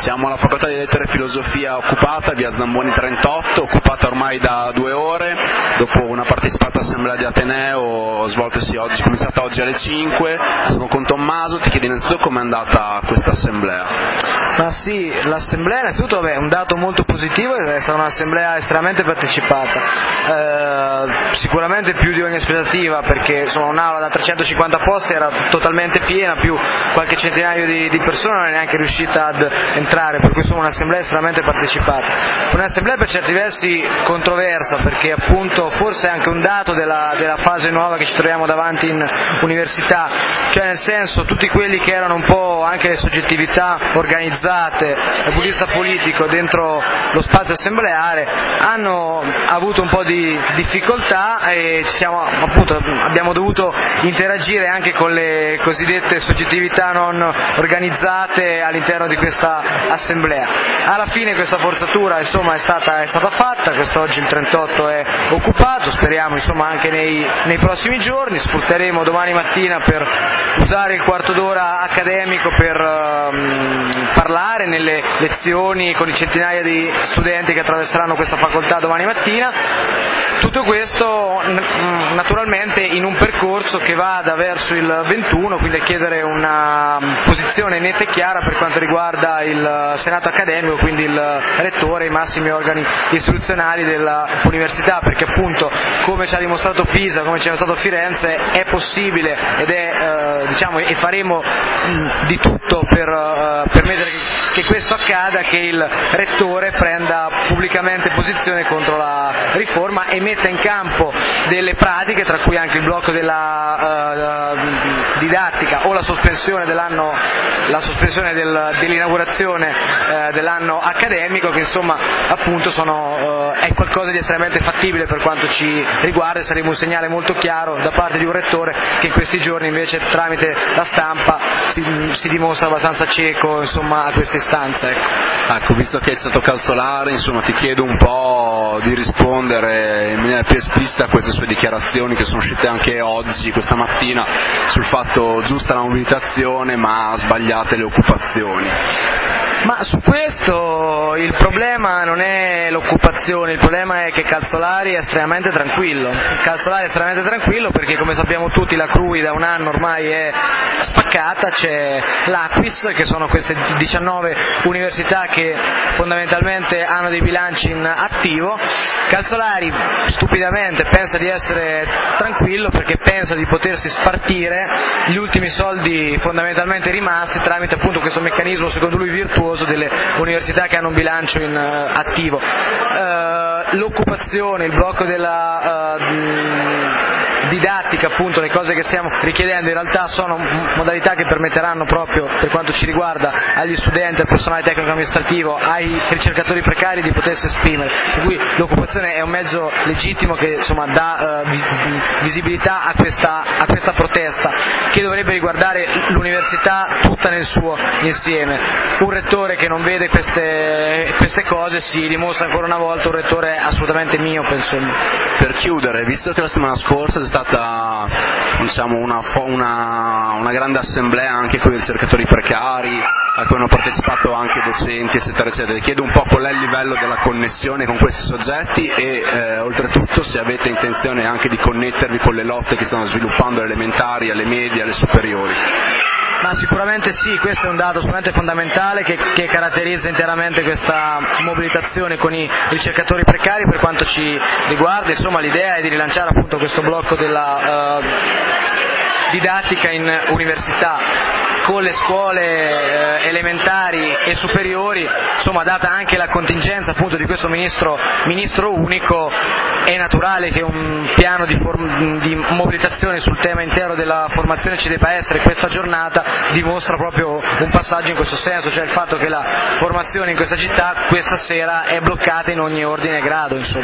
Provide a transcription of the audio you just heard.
Siamo alla Facoltà di Lettere e Filosofia occupata, via Zamboni 38, occupata ormai da 2 ore, dopo una partecipata assemblea di Ateneo cominciata oggi alle 5. Sono con Tommaso, ti chiedo innanzitutto com'è andata questa assemblea. Ma sì, l'assemblea innanzitutto è un dato molto positivo, è stata un'assemblea estremamente partecipata, sicuramente più di ogni aspettativa, perché insomma un'aula da 350 posti era totalmente piena, più qualche centinaio di persone non è neanche riuscita ad entrare, per cui insomma un'assemblea estremamente partecipata. Un'assemblea per certi versi controversa, perché appunto forse è anche un dato della fase nuova che ci troviamo davanti in università, cioè nel senso tutti quelli che erano un po' anche le soggettività organizzate dal punto di vista politico dentro lo spazio assembleare hanno avuto un po' di difficoltà e abbiamo dovuto interagire anche con le cosiddette soggettività non organizzate all'interno di questa assemblea. Alla fine questa forzatura insomma è stata fatta, quest'oggi il 38 è occupato, speriamo insomma anche nei prossimi giorni, sfrutteremo domani mattina per usare il quarto d'ora accademico per parlare nelle lezioni con i centinaia di studenti che attraverseranno questa facoltà domani mattina. Tutto questo naturalmente in un percorso che vada verso il 21, quindi a chiedere una posizione netta e chiara per quanto riguarda il Senato accademico, quindi il rettore e i massimi organi istituzionali dell'università, perché appunto come ci ha dimostrato Pisa, come ci ha dimostrato Firenze, è possibile e faremo di tutto per permettere che questo accada, che il rettore prenda pubblicamente posizione contro la riforma e metta in campo delle pratiche, tra cui anche il blocco della didattica o la sospensione dell'inaugurazione dell'anno accademico, che insomma appunto è qualcosa di estremamente fattibile per quanto ci riguarda, e sarebbe un segnale molto chiaro da parte di un rettore che in questi giorni invece tramite la stampa si dimostra abbastanza cieco insomma a queste istanze. Ecco, visto che è stato Calzolari, insomma ti chiedo un po' di rispondere in maniera più esplicita a queste sue dichiarazioni che sono uscite anche oggi, questa mattina, sul fatto giusta la mobilitazione ma sbagliate le occupazioni. Ma su questo il problema non è l'occupazione, il problema è che Calzolari è estremamente tranquillo. Calzolari è estremamente tranquillo perché, come sappiamo tutti, la CRUI da un anno ormai è spaccata, c'è l'Acquis, che sono queste 19 università che fondamentalmente hanno dei bilanci in attivo. Calzolari stupidamente pensa di essere tranquillo perché pensa di potersi spartire gli ultimi soldi fondamentalmente rimasti tramite appunto questo meccanismo secondo lui virtuoso delle università che hanno un bilancio in attivo. L'occupazione, il blocco della didattica, appunto le cose che stiamo richiedendo in realtà sono modalità che permetteranno proprio per quanto ci riguarda agli studenti, al personale tecnico amministrativo, ai ricercatori precari di potersi esprimere, per cui l'occupazione è un mezzo legittimo che insomma dà visibilità a questa protesta che dovrebbe riguardare l'università tutta nel suo insieme. Un rettore che non vede queste cose si dimostra ancora una volta un rettore assolutamente miope, insomma. Per chiudere, visto che la settimana scorsa c'è stata una grande assemblea anche con i ricercatori precari, a cui hanno partecipato anche docenti eccetera eccetera, chiedo un po' qual è il livello della connessione con questi soggetti e oltretutto se avete intenzione anche di connettervi con le lotte che stanno sviluppando alle elementari, alle medie, alle superiori. Ma sicuramente sì, questo è un dato assolutamente fondamentale che caratterizza interamente questa mobilitazione con i ricercatori precari per quanto ci riguarda. Insomma, l'idea è di rilanciare appunto questo blocco della didattica in università con le scuole elementari e superiori, insomma data anche la contingenza appunto di questo ministro unico, è naturale che un piano di mobilitazione sul tema intero della formazione ci debba essere. Questa giornata dimostra proprio un passaggio in questo senso, cioè il fatto che la formazione in questa città questa sera è bloccata in ogni ordine e grado, insomma.